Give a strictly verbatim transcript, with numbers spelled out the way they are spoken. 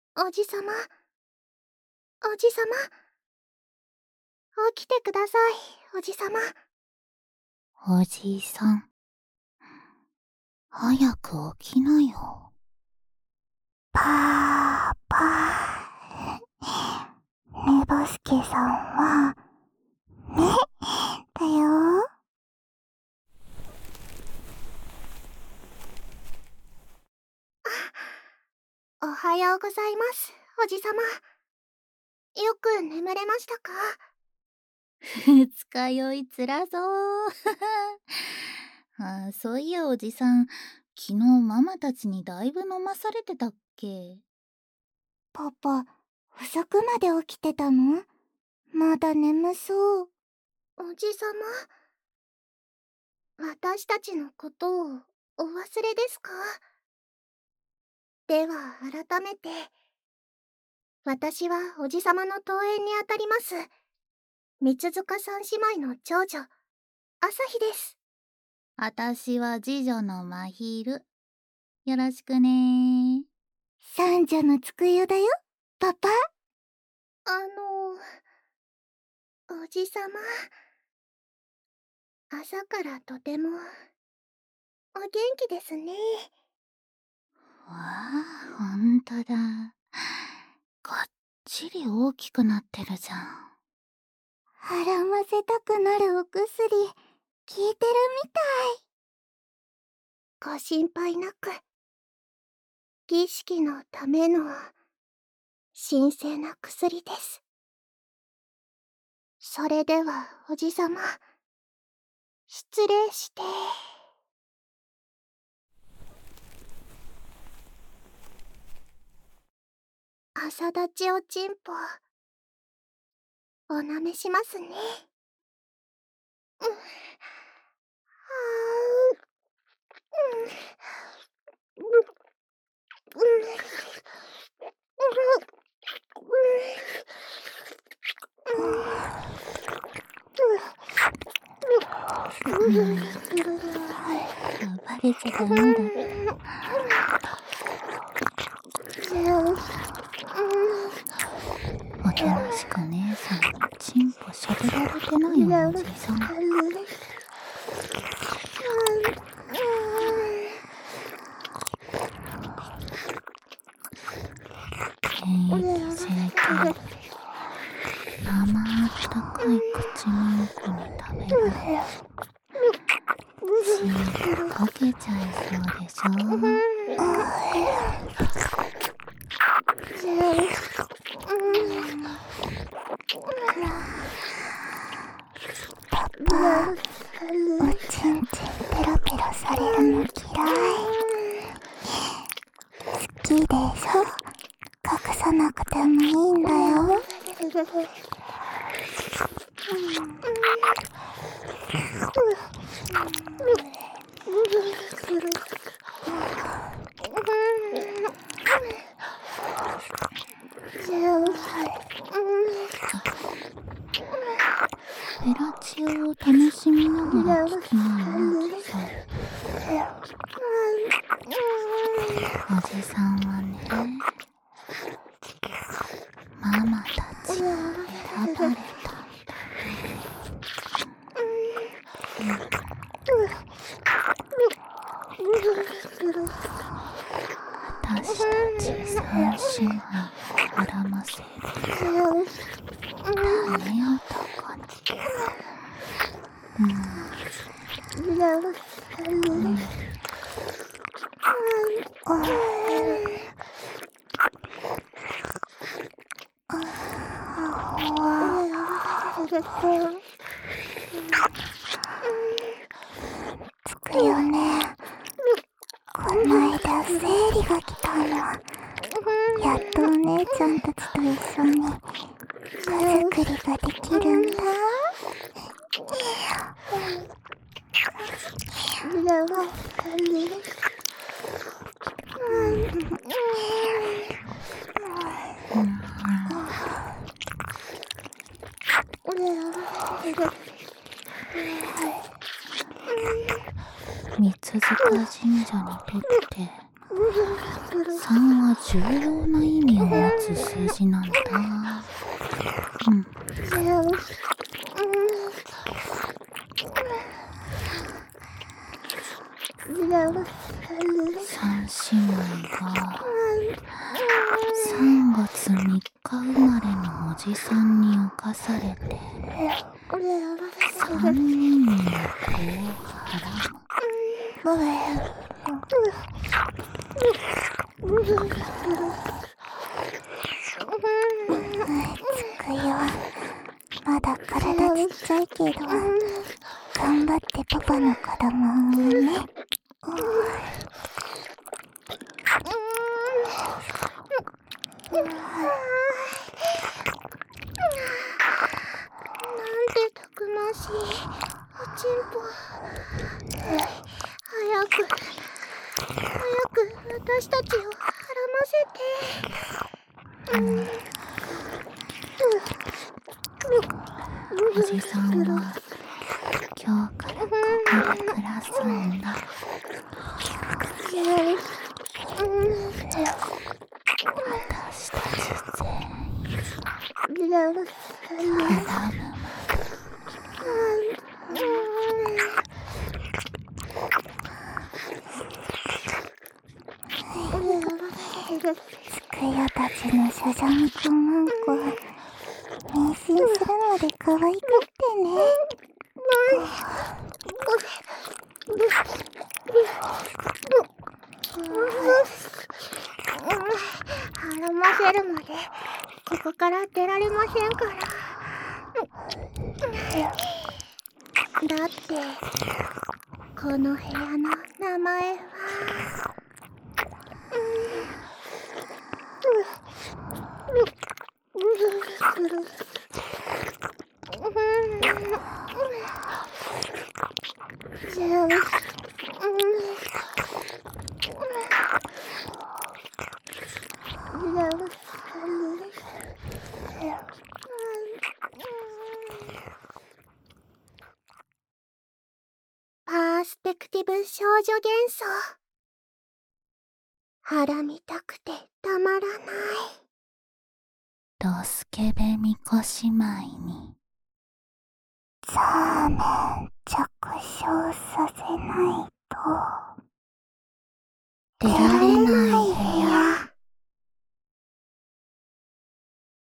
おじさま、おじさま、起きてください、おじさま。 おじいさん、早く起きなよ。 パーパー。ねぼすけさんは、ね、だよ。 おはようございます、おじさま。よく眠れましたか？ 二日酔いつらそうあ。そういやおじさん、昨日ママたちにだいぶ飲まされてたっけ？ パパ、遅くまで起きてたの？まだ眠そう。 おじさま、私たちのことをお忘れですか？では改めて、私はおじさまの遠縁にあたります三塚三姉妹の長女、朝日です。 あたしは次女のまひる。よろしくね。 三女のつくよだよ、パパ。 あの、おじさま、朝からとてもお元気ですね。 わあ、ほんとだ。がっちり大きくなってるじゃん。 腹ませたくなるお薬、効いてるみたい。 ご心配なく。儀式のための神聖な薬です。それではおじさま、失礼して。朝立ちおちんぽ、おなめしますね。うん、はー、うん、うん、 バレちゃダメだ。おとなしく姉さんのチンポしゃべられてないよ、おじさん。平気正解。生あったかい口ミルクに食べられ、チンポ溶けちゃいそうでしょ。 パパ、おちんちんペロペロされるの嫌い。好きでしょ？隠さなくてもいいんだよ。 フェラチオを楽しみながら聞きなよ、おじさん。おじさんはね、ママたちに選ばれたんだ。私たち三姉妹を絡ませる種男に。うん。うん。 つくよね。こないだ生理が来たの。やっとお姉ちゃんたちと一緒に手作りができるんだ。 三塚神社にとって、産は重要な意味を持つ数字なんだ。うん。三姉妹がさんがつみっか生まれのおじさんに侵されてさんにんの子をはらむ。 つくよ。まだ体ちっちゃいけど頑張ってパパの子供を産むね。 なんてたくましいおちんぽ。早く早く私たちをはらませて。うん、 おじさんは今日からここで暮らすんだ。私たち全員はらむ。 つくよたちのしゃじゃみくんワンコ妊娠するので可愛がってね。 はらませるまでここから出られませんから。だってこの部屋の名前はパースペクティブ少女幻想。はらみたくてたまらない。 ドスケベみこ姉妹にザーメン着床させないと出られない